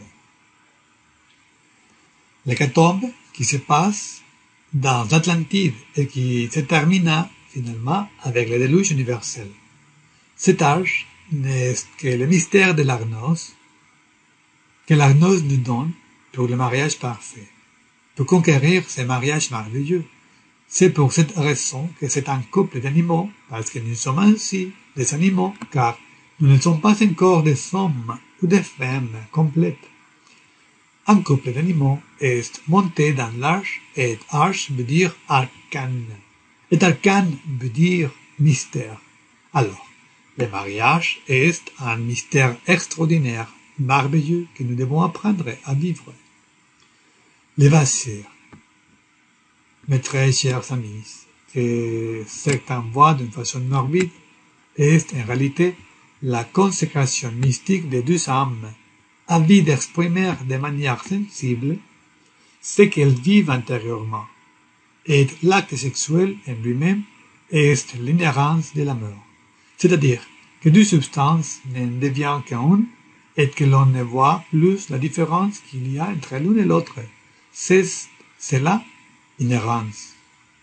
L'hécatombe qui se passe dans l'Atlantide et qui se termina finalement avec le déluge universel. Cet arche n'est que le mystère de l'Agnos, que l'Agnos nous donne pour le mariage parfait, pour conquérir ce mariage merveilleux. C'est pour cette raison que c'est un couple d'animaux, parce que nous sommes ainsi des animaux, car nous ne sommes pas encore des hommes ou des femmes complètes. Un couple d'animaux est monté dans l'arche, et arche veut dire arcane. Et arcane veut dire mystère. Alors, le mariage est un mystère extraordinaire, merveilleux, que nous devons apprendre à vivre. L'évasir. Mes très chers amis, que certains voient d'une façon morbide, est en réalité la consécration mystique des deux âmes, avides d'exprimer de manière sensible ce qu'elles vivent intérieurement. Et l'acte sexuel en lui-même est l'inhérence de l'amour. C'est-à-dire que deux substances n'en deviennent qu'une et que l'on ne voit plus la différence qu'il y a entre l'une et l'autre. C'est cela, inhérence.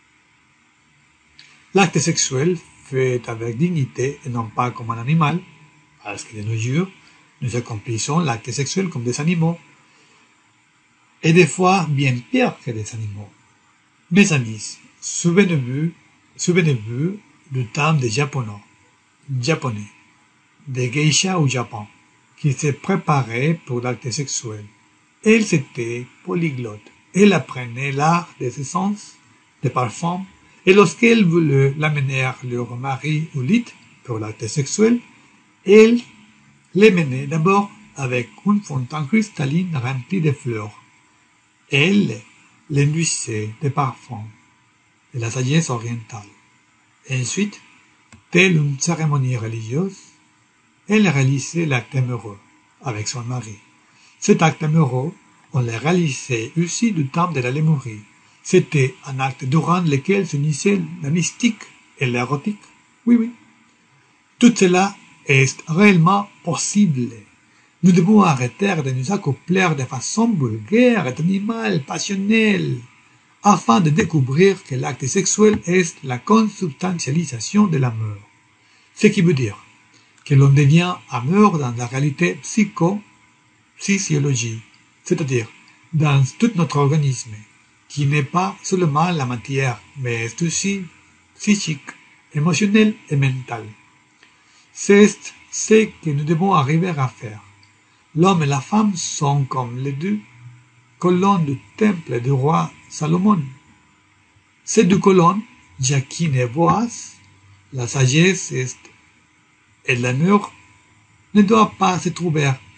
L'acte sexuel fait avec dignité et non pas comme un animal, parce que de nos jours, nous accomplissons l'acte sexuel comme des animaux, et des fois bien pire que des animaux. Mes amis, souvenez-vous, souvenez-vous du temps des Japonais, japonais, des geishas au Japon, qui se préparaient pour l'acte sexuel. Elles étaient polyglottes. Elles apprenaient l'art des essences, des parfums, et lorsqu'elles voulaient l'amener leur mari au lit pour l'acte sexuel, elles les menaient d'abord avec une fontaine cristalline remplie de fleurs. Elles les nuisaient de parfums, de la sagesse orientale. Et ensuite, telle une cérémonie religieuse, elle réalisait l'acte amoureux avec son mari. Cet acte amoureux, on le réalisait aussi du temps de la Lémurie. C'était un acte durant lequel s'unissaient la mystique et l'érotique. Oui, oui. Tout cela est réellement possible. Nous devons arrêter de nous accoupler de façon vulgaire et animale, passionnelle, afin de découvrir que l'acte sexuel est la consubstantialisation de l'amour. Ce qui veut dire que l'on devient amoureux dans la réalité psycho-physiologique, c'est-à-dire dans tout notre organisme, qui n'est pas seulement la matière, mais est aussi psychique, émotionnel et mental. C'est ce que nous devons arriver à faire. L'homme et la femme sont comme les deux colonnes du temple du roi Salomon. Ces deux colonnes, Jacquine et Boaz, la sagesse est, et l'amour, ne doivent pas se trouver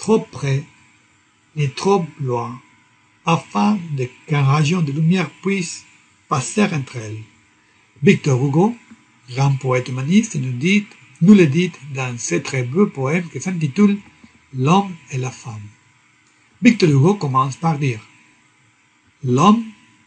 trop près ni trop loin, afin qu'un rayon de lumière puisse passer entre elles. Victor Hugo, grand poète humaniste, nous, dit, nous le dit dans ce très beau poème qui s'intitule « L'homme et la femme ». Victor Hugo commence par dire « L'homme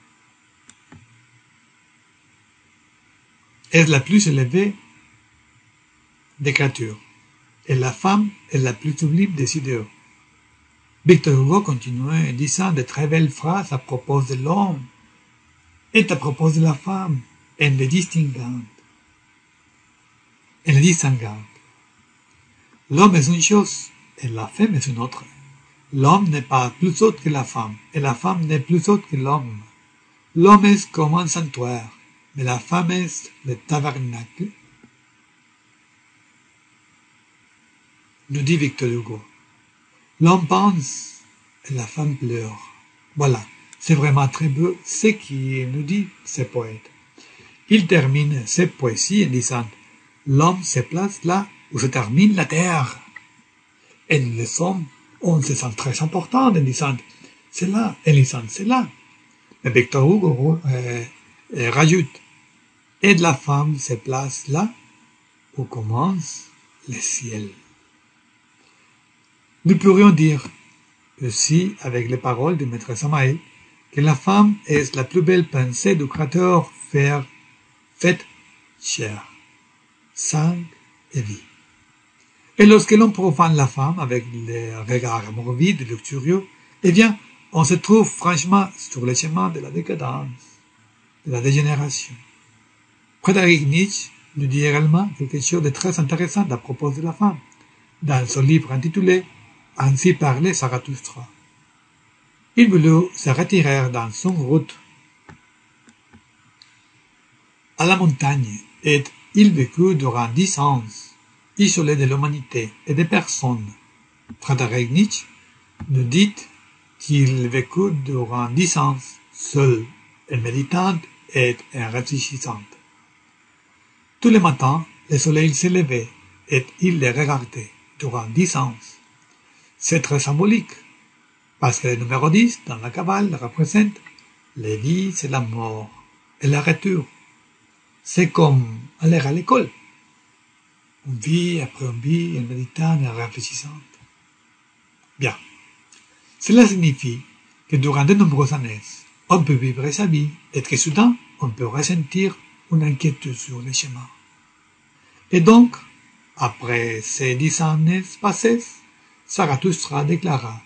est la plus élevée des créatures, et la femme est la plus sublime des idéaux. » Victor Hugo continuait en disant de très belles phrases à propos de l'homme et à propos de la femme, en les distinguant. En les distinguant. L'homme est une chose et la femme est une autre. L'homme n'est pas plus haut que la femme et la femme n'est plus haute que l'homme. L'homme est comme un sanctuaire, mais la femme est le tabernacle. Nous dit Victor Hugo. L'homme pense et la femme pleure. Voilà, c'est vraiment très beau ce qu'il nous dit ce poète. Il termine ses poésies en disant « L'homme se place là où se termine la terre. » Et les hommes, on se sent très important en disant « C'est là » et en disant « C'est là ». Mais Victor Hugo euh, euh, rajoute « Et la femme se place là où commence le ciel. » Nous pourrions dire aussi, avec les paroles du maître Samael, que la femme est la plus belle pensée du Créateur faire, faite chair, sang et vie. Et lorsque l'on profane la femme avec les regards morbides et luxurieux, eh bien, on se trouve franchement sur le chemin de la décadence, de la dégénération. Frédéric Nietzsche nous dit également quelque chose de très intéressant à propos de la femme, dans son livre intitulé « Ainsi parlait Zarathustra ». Il voulut se retirer dans son route à la montagne et il vécut durant dix ans, isolé de l'humanité et des personnes. Frédéric Nietzsche nous dit qu'il vécut durant dix ans, seul, et méditant et réfléchissant. Tous les matins, le soleil se levait et il les regardait durant dix ans. C'est très symbolique, parce que le numéro dix dans la Kabbale représente la vie, c'est la mort et la retour. C'est comme aller à l'école. On vit après on vit en méditant et en réfléchissant. Bien. Cela signifie que durant de nombreuses années, on peut vivre sa vie et que soudain, on peut ressentir une inquiétude sur le chemin. Et donc, après ces dix années passées, Zarathustra déclara,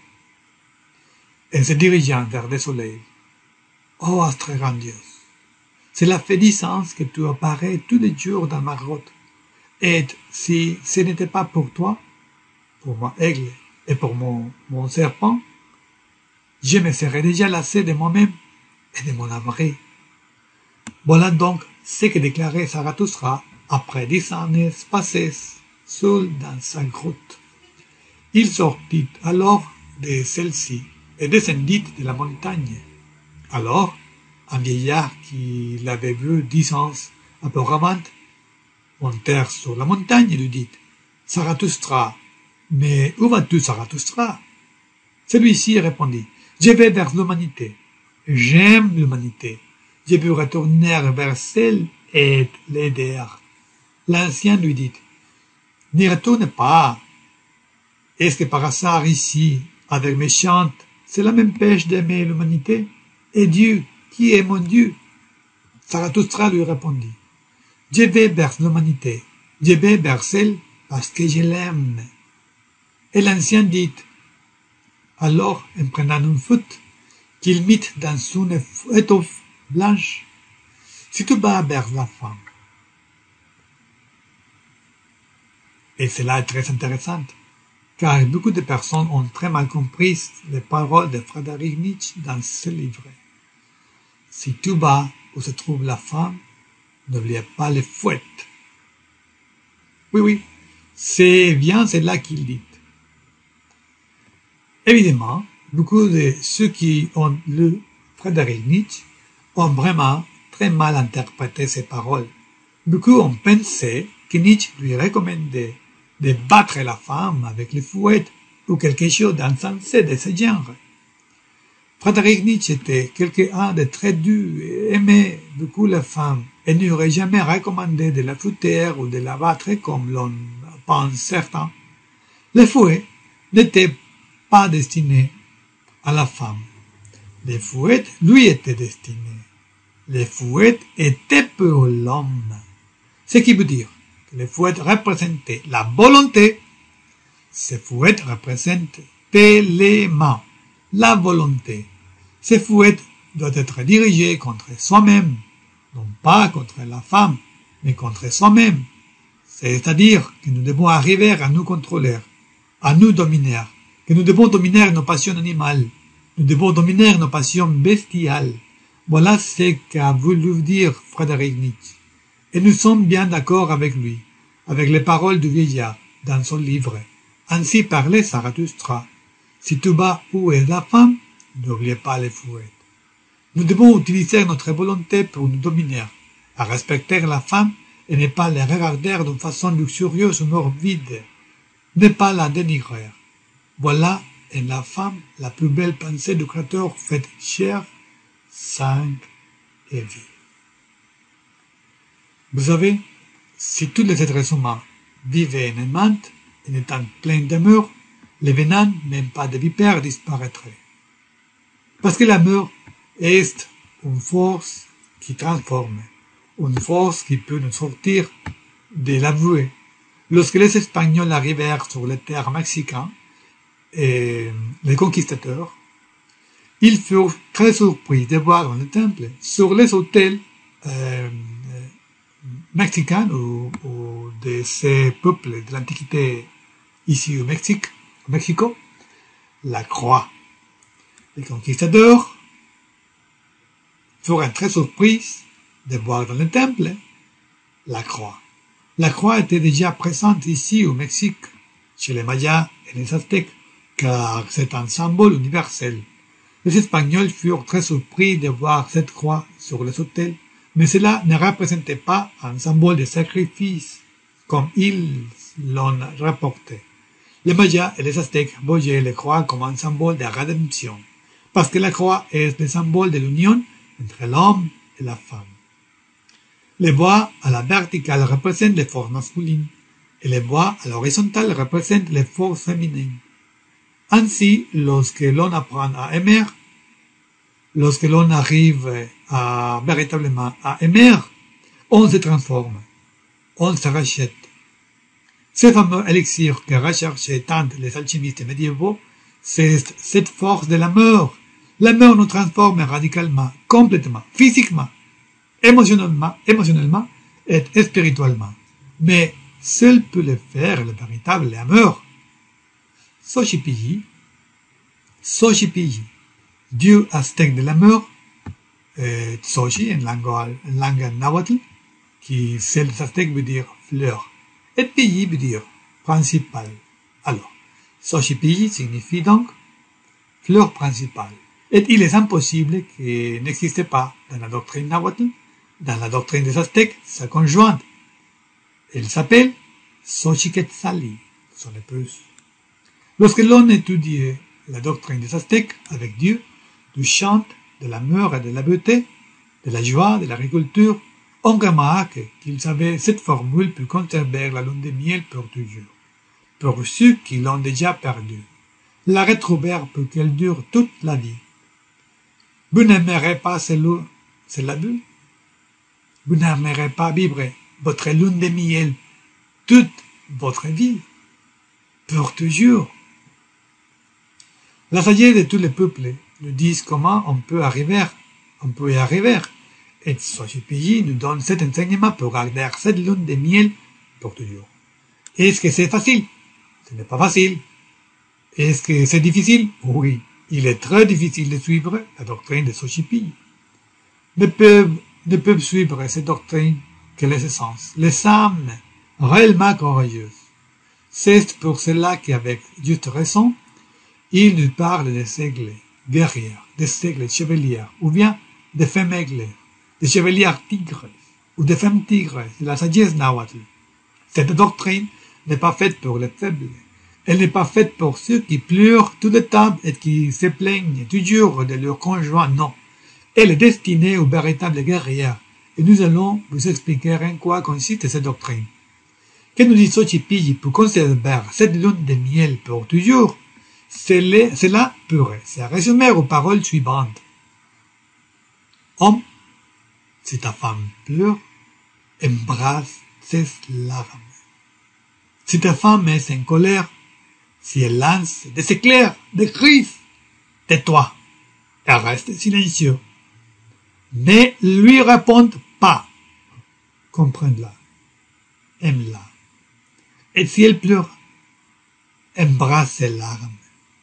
en se dirigeant vers le soleil, « Ô astre grandiose, cela fait dix ans que tu apparais tous les jours dans ma grotte, et si ce n'était pas pour toi, pour mon aigle et pour mon, mon serpent, je me serais déjà lassé de moi-même et de mon abri. » Voilà donc ce que déclarait Zarathustra après dix années passées seul dans sa grotte. Il sortit alors de celle-ci et descendit de la montagne. Alors, un vieillard qui l'avait vu dix ans auparavant monter sur la montagne et lui dit « Zarathustra, mais où vas-tu, Zarathustra ?» Celui-ci répondit « Je vais vers l'humanité. J'aime l'humanité. Je veux retourner vers celle et l'aider. » L'ancien lui dit « N'y retourne pas. Est-ce que par hasard ici, avec mes chants, cela m'empêche d'aimer l'humanité? Et Dieu, qui est mon Dieu? » Zarathustra lui répondit « Je vais vers l'humanité, je vais vers celle parce que je l'aime. » Et l'ancien dit alors, en prenant une faute, qu'il mit dans une étoffe blanche, « Si tu vas vers la femme. » Et cela est très intéressant, car beaucoup de personnes ont très mal compris les paroles de Frédéric Nietzsche dans ce livre. Si tu vas où se trouve la femme, n'oubliez pas les fouettes. Oui, oui, c'est bien cela qu'il dit. Évidemment, beaucoup de ceux qui ont lu Frédéric Nietzsche ont vraiment très mal interprété ces paroles. Beaucoup ont pensé que Nietzsche lui recommandait de battre la femme avec les fouettes ou quelque chose d'insensé de ce genre. Frédéric Nietzsche était quelqu'un de très dur et aimait beaucoup les femmes et n'aurait jamais recommandé de la fouetter ou de la battre comme l'on pense certains. Le fouet n'était pas destiné à la femme. Le fouet lui était destiné. Le fouet était pour l'homme. Ce qui veut dire que le fouet représentait la volonté. Ce fouet représente l'élément, la volonté. Ce fouet doit être dirigé contre soi-même, non pas contre la femme, mais contre soi-même. C'est-à-dire que nous devons arriver à nous contrôler, à nous dominer, que nous devons dominer nos passions animales, nous devons dominer nos passions bestiales. Voilà ce qu'a voulu dire Frédéric Nietzsche. Et nous sommes bien d'accord avec lui, avec les paroles du vieillard dans son livre. Ainsi parlait Zarathustra. Si tu bats où est la femme, n'oubliez pas les fouets. Nous devons utiliser notre volonté pour nous dominer, à respecter la femme et ne pas la regarder d'une façon luxurieuse ou morbide, ne pas la dénigrer. Voilà est la femme la plus belle pensée du Créateur faite chair, sang et vie. Vous savez, si tous les êtres humains vivaient en aimant et étant pleins d'amour, les venin, même pas de vipères, disparaîtraient. Parce que l'amour est une force qui transforme, une force qui peut nous sortir de l'avoué. Lorsque les Espagnols arrivèrent sur les terres mexicaines, et les conquistadors, ils furent très surpris de voir dans le temple, sur les autels euh, mexicains ou, ou de ces peuples de l'Antiquité ici au Mexique, au Mexico, la croix. Les conquistadors furent très surpris de voir dans le temple la croix. La croix était déjà présente ici au Mexique, chez les Mayas et les Aztèques, car c'est un symbole universel. Les Espagnols furent très surpris de voir cette croix sur les autels, mais cela ne représentait pas un symbole de sacrifice, comme ils l'ont rapporté. Les Mayas et les Aztèques voyaient les croix comme un symbole de rédemption, parce que la croix est le symbole de l'union entre l'homme et la femme. Les bois à la verticale représentent les forces masculines, et les bois à l'horizontale représentent les forces féminines. Ainsi, lorsque l'on apprend à aimer, lorsque l'on arrive à véritablement à aimer, on se transforme, on se rachète. Ce fameux élixir que recherchaient tant les alchimistes médiévaux, c'est cette force de l'amour. L'amour nous transforme radicalement, complètement, physiquement, émotionnellement, émotionnellement et spirituellement. Mais seul peut le faire le véritable amour. Xochipilli, Xochipilli, dieu aztèque de l'amour, euh, Xochi en langue, en langue nahuatl, qui celle des aztèques veut dire fleur, et Pilli veut dire principal. Alors, Xochipilli signifie donc fleur principale. Et il est impossible qu'il n'existe pas dans la doctrine nahuatl, dans la doctrine des aztèques, sa conjointe. Elle s'appelle Xochiquetzali, son épouse. Lorsque l'on étudie la doctrine des Aztèques avec Dieu, du chant, de l'amour et de la beauté, de la joie, de l'agriculture, on remarque qu'ils avaient cette formule pour conserver la lune de miel pour toujours, pour ceux qui l'ont déjà perdue, la retrouver pour qu'elle dure toute la vie. Vous n'aimerez pas cela, cela bu? Vous n'aimerez pas vivre votre lune de miel toute votre vie, pour toujours. La sagesse de tous les peuples nous disent comment on peut arriver, on peut y arriver. Et Xochipilli nous donne cet enseignement pour garder cette lune de miel pour toujours. Est-ce que c'est facile? Ce n'est pas facile. Est-ce que c'est difficile? Oui, il est très difficile de suivre la doctrine de Xochipilli. Ne peuvent, ne peuvent suivre cette doctrine que les essences, les âmes réellement courageuses. C'est pour cela qu'avec juste raison, il nous parle des aigles guerrières, des aigles chevalières, ou bien des femmes aigles, des chevalières tigres, ou des femmes tigres, de la sagesse nahuatl. Cette doctrine n'est pas faite pour les faibles, Elle n'est pas faite pour ceux qui pleurent tout le temps et qui se plaignent toujours de leur conjoint, non. Elle est destinée aux véritables guerrières. Et nous allons vous expliquer en quoi consiste cette doctrine. Que nous dit Xochipilli pour conserver cette lune de miel pour toujours? Cela pourrait se résumer aux paroles suivantes. Homme, si ta femme pleure, embrasse ses larmes. Si ta femme est en colère, si elle lance des éclairs, des cris, tais-toi et reste silencieux. Ne lui réponds pas. Comprends-la. Aime-la. Et si elle pleure, embrasse ses larmes.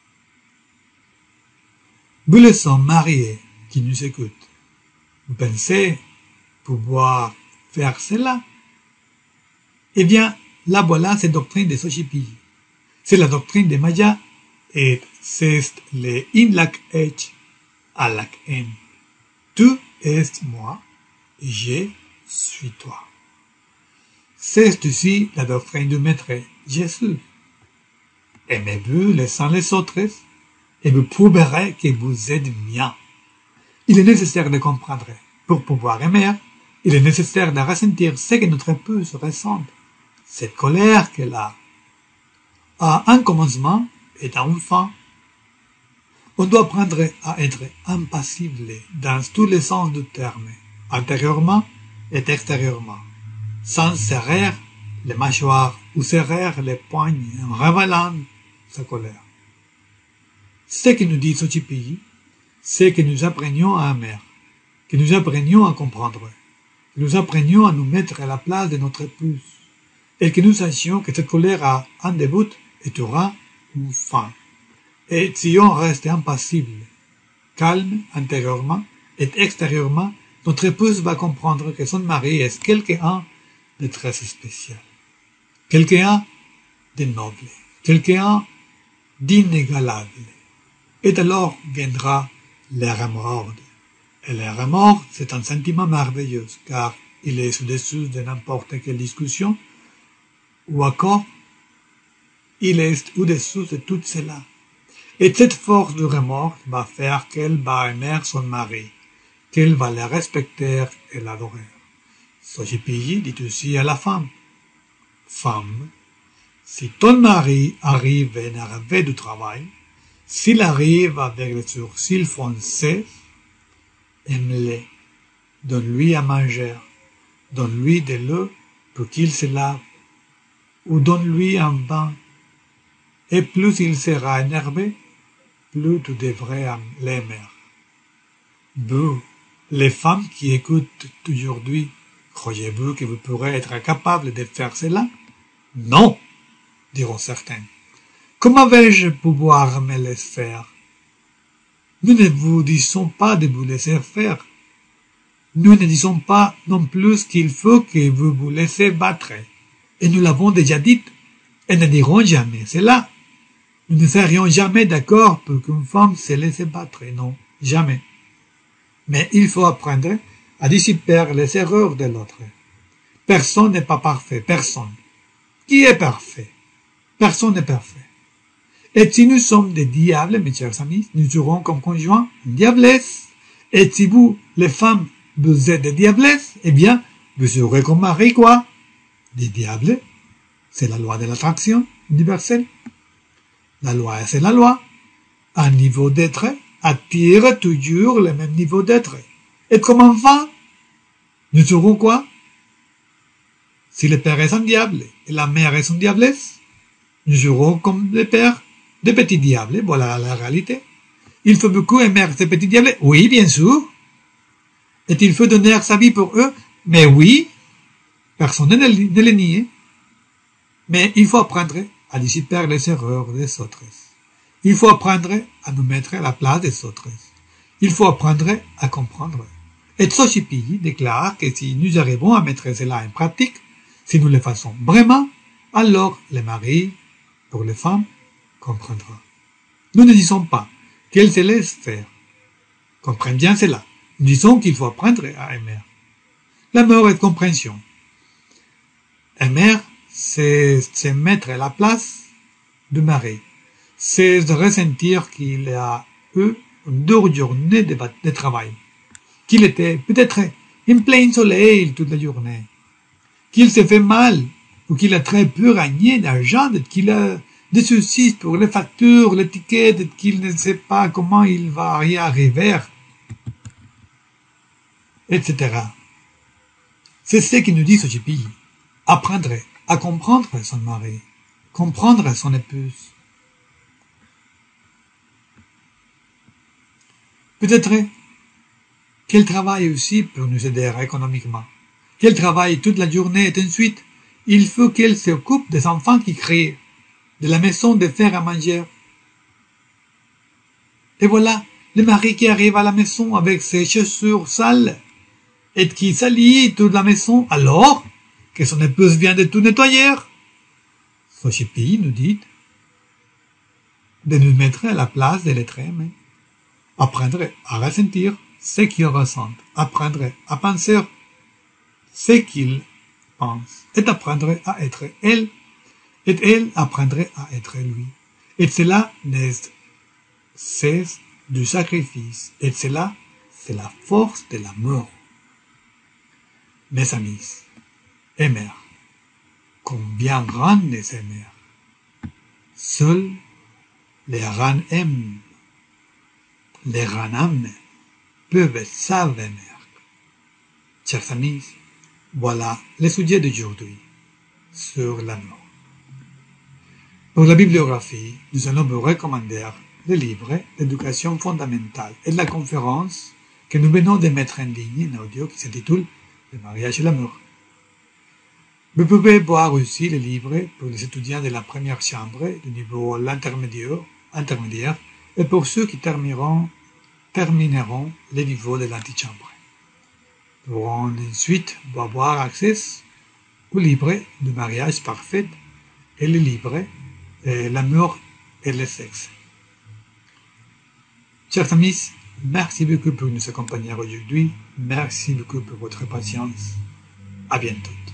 Vous les sommes mariés qui nous écoutent. Vous pensez pouvoir faire cela? Eh bien, là voilà cette doctrine de Xochipilli. C'est la doctrine de Maya et c'est le inlak h alak en. Tu es moi et je suis toi. C'est aussi la doctrine du Maître Jésus. Aimez-vous les uns les autres et vous prouverez que vous êtes miens. Il est nécessaire de comprendre. Pour pouvoir aimer, il est nécessaire de ressentir ce que notre épouse ressent. Cette colère qu'elle a a un commencement et un fin. On doit apprendre à être impassible dans tous les sens du terme, intérieurement et extérieurement, sans serrer les mâchoires ou serrer les poings en révélant sa colère. Ce que nous dit Xochipilli, c'est que nous apprenions à aimer, que nous apprenions à comprendre, que nous apprenions à nous mettre à la place de notre épouse, et que nous sachions que cette colère a un début et aura une fin. Et si on reste impassible, calme intérieurement et extérieurement, notre épouse va comprendre que son mari est quelqu'un de très spécial, quelqu'un de noble, quelqu'un d'inégalable. Et alors viendra le remords. Et le remords, c'est un sentiment merveilleux, car il est au-dessus de n'importe quelle discussion ou accord. Il est au-dessus de tout cela. Et cette force du remords va faire qu'elle va aimer son mari, qu'elle va le respecter et l'adorer. Xochipilli dit aussi à la femme, « Femme, si ton mari arrive énervé du travail, s'il arrive avec les sourcils foncés, aime-le, donne-lui à manger, donne-lui de l'eau pour qu'il se lave, ou donne-lui un bain. Et plus il sera énervé, plus tu devrais l'aimer. » Vous, les femmes qui écoutent aujourd'hui, croyez-vous que vous pourrez être capable de faire cela? Non, diront certains. Comment vais-je pouvoir me laisser faire? Nous ne vous disons pas de vous laisser faire. Nous ne disons pas non plus qu'il faut que vous vous laissez battre. Et nous l'avons déjà dit, et ne dirons jamais cela. Nous ne serions jamais d'accord pour qu'une femme se laisse battre, non, jamais. Mais il faut apprendre à dissiper les erreurs de l'autre. Personne n'est pas parfait, personne. Qui est parfait? Personne n'est parfait. Et si nous sommes des diables, mes chers amis, nous serons comme conjoints une diablesse. Et si vous, les femmes, vous êtes des diablesses, eh bien, vous serez comme mari, quoi? Des diables. C'est la loi de l'attraction universelle. La loi, c'est la loi. Un niveau d'être attire toujours le même niveau d'être. Et comme enfant, nous serons quoi? Si le père est un diable et la mère est une diablesse, nous serons comme le père des petits diables. Voilà la réalité. Il faut beaucoup aimer ces petits diables. Oui, bien sûr. Et il faut donner sa vie pour eux. Mais oui, personne ne les nie. Mais il faut apprendre à dissiper les erreurs des autres. Il faut apprendre à nous mettre à la place des autres. Il faut apprendre à comprendre. Et Xochipilli déclare que si nous arrivons à mettre cela en pratique, si nous le faisons vraiment, alors le mari, pour les femmes, comprendra. Nous ne disons pas qu'elle se laisse faire. Comprenez bien cela. Nous disons qu'il faut apprendre à aimer. L'amour est compréhension. Aimer, c'est se mettre à la place du mari, c'est de ressentir qu'il a eu une dure journée de, de travail, qu'il était peut-être en plein soleil toute la journée, qu'il se fait mal, ou qu'il a très peu gagné d'argent, qu'il a des soucis pour les factures, les tickets, qu'il ne sait pas comment il va y arriver, et cetera. C'est ce que nous dit Sojipi. Apprendre à comprendre son mari, comprendre son épouse. Peut-être qu'elle travaille aussi pour nous aider économiquement, qu'elle travaille toute la journée et ensuite, il faut qu'elle s'occupe des enfants qui crient, de la maison de faire à manger. Et voilà, le mari qui arrive à la maison avec ses chaussures sales et qui salit toute la maison alors que son épouse vient de tout nettoyer. Sojipi nous dit de nous mettre à la place de l'être aimé, apprendre à ressentir ce qu'il ressent, apprendre à penser ce qu'il pense, et apprendre à être elle, et elle apprendre à être lui. Et cela c'est du sacrifice, et cela c'est la force de l'amour. Mes amis, aimer, combien grands les aimer. Seuls les grands aiment, les grands âmes peuvent savoir aimer. Chers amis, voilà le sujet d'aujourd'hui sur l'amour. Pour la bibliographie, nous allons vous recommander le livre d'éducation fondamentale et de la conférence que nous venons de mettre en ligne en audio qui s'intitule Le mariage et l'amour. Vous pouvez voir aussi le livre pour les étudiants de la première chambre du niveau l'intermédiaire, intermédiaire, et pour ceux qui termineront, termineront le niveau de l'antichambre. Ils pourront ensuite avoir accès au livre du mariage parfait et le livre de l'amour et le sexe. Chers amis, merci beaucoup pour nous accompagner aujourd'hui. Merci beaucoup pour votre patience. À bientôt.